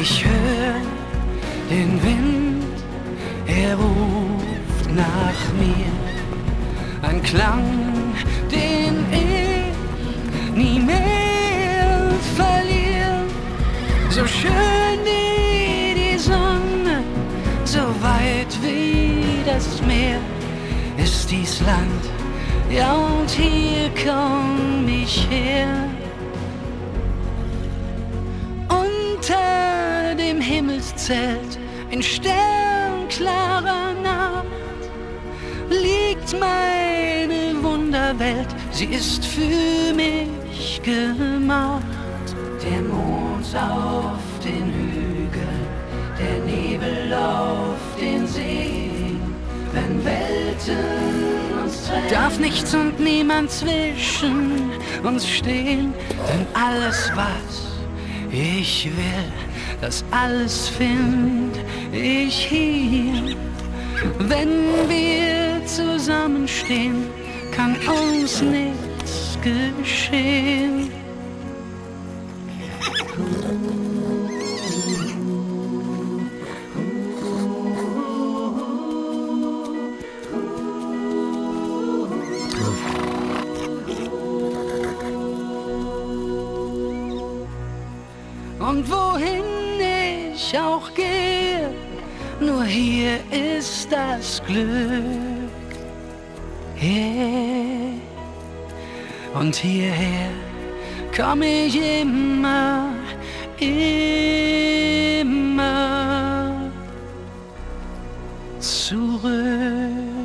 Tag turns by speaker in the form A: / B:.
A: Ich höre den Wind, er ruft nach mir. Ein Klang, den ich nie mehr verliere. So schön wie die Sonne, so weit wie das Meer ist dies Land, ja und hier komm ich her. Unter dem Himmelszelt, ein sternklarer Nacht, liegt meine Wunderwelt, sie ist für mich gemacht. Der Mond auf den Hügeln, der Nebel auf den See, wenn Welten uns trennen, darf nichts und niemand zwischen uns stehen, denn alles, was ich will, das alles find ich hier. Wenn wir zusammenstehen, kann uns nichts geschehen. Und wohin ich auch gehe, nur hier ist das Glück. Yeah. Und hierher komm ich immer, immer zurück.